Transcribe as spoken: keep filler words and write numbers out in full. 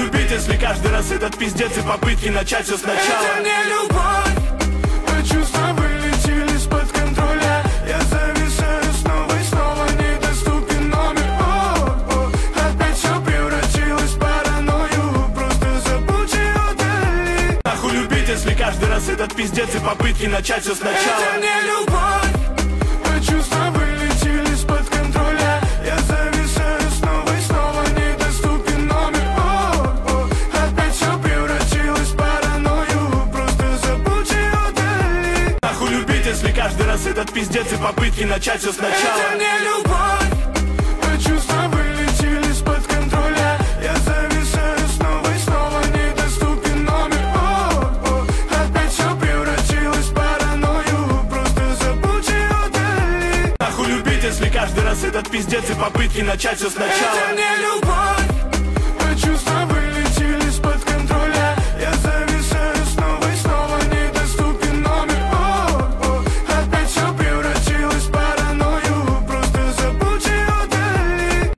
любить, если каждый раз этот пиздец и попытки начать все сначала? Это не любовь, а чувства вылетели из-под контроля. Я зависаю снова и снова, недоступен номер. О-о, опять все превратилось в паранойю. Просто забудь и удали. Нахуй любить, если каждый раз этот пиздец и попытки начать все сначала? Это не любовь, а чувства вылетели из-под контроля. Я зависаю снова и снова, недоступен номер. О-о, опять все превратилось в паранойю. Просто забудь и удали. Нахуй любить, если каждый раз этот пиздец и попытки начать все сначала? Это не любовь, а чувства вылетели из-под контроля. Я зависаю снова и снова, недоступен номер. О-о, опять все превратилось в паранойю. Просто забудь и удали. Нахуй любить, если каждый раз этот пиздец и попытки начать все сначала? Это не любовь.